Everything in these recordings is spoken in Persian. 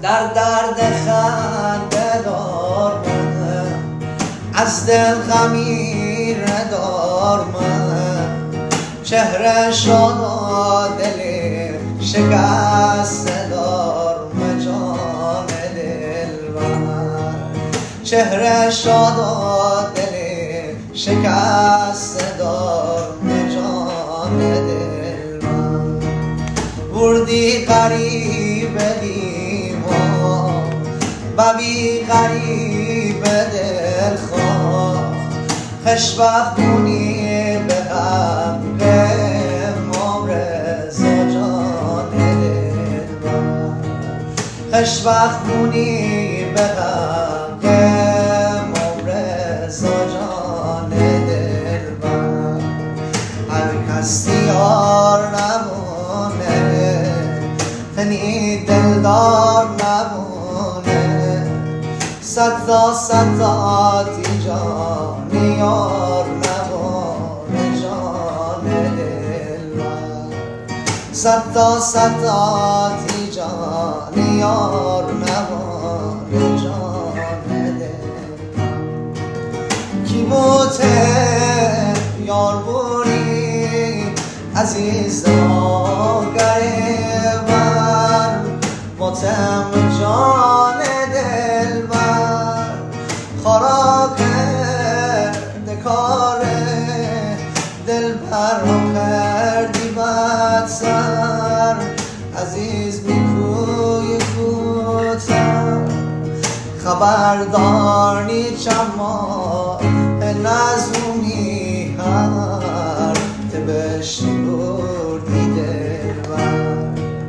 در درد خنده دار من، از دل غمی ندار من، چهره شاد و دل شکسته دار من جان دلبر، چهره شاد و دل شکسته دار من جان دلبر. بردی قریب دیوان و بی قریب دلخواه، خوشبختونی به حق امام رضا جان دلبر، خوشبختونی به حق امام رضا جان دلبر. هر کس یار نمونه، تنی دلدار نمونه، صد تا جان یار نمونه جان دلبر، صد تا جان یار نمونه جان دلبر. کی بوته یار بوری عزیز آگره بر، متهم جان دلبر، خارا کرده کار دلبر رو کردی بدتر، عزیز میکوی کوتر، خبردار نیچم ما نزونی هر تبشتی بردی دلبر.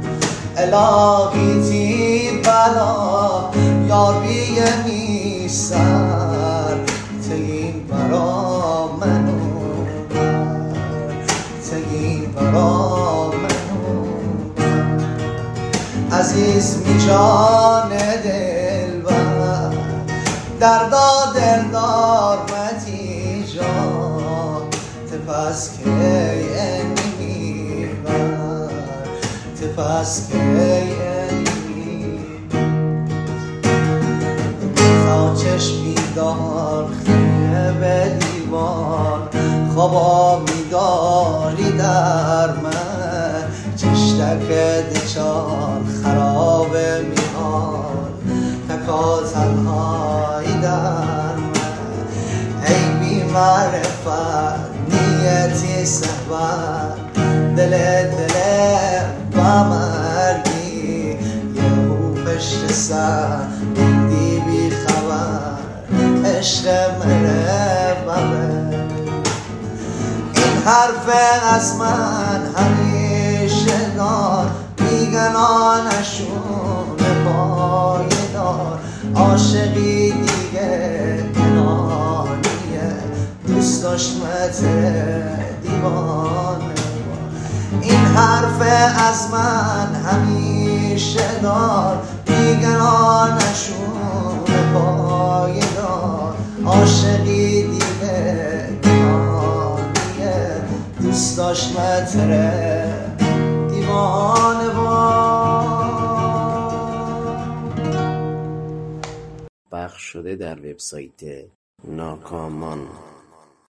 الهی تی بلا یار بیمی سر، تگین برا منو بر، تگین برا منو بر. عزیز می جان دلبر، دردا دلدار متی جان، تپس که نمیبر، تپس که نمیبر. چشمی دار خیه به دیوان، خوابا میداری در من، چشتک دچار خراب میان، تکا تنهایی در من. ای بی معرفت نیتی صحبت، دل با مرگی یهو پشت سر دیدی بی خبر، عشق مره ببه. این حرف از من همیشه دار، بیگنانشون پایدار، عاشقی دیگه کنانیه، دوست داشتمت دیوانه. این حرف از من همیشه دار، بیگنانشون پایدار، عاشقی دیگه کنانیه، دوست داشتمت دیوانه پخش شده در وبسایت ناکامان.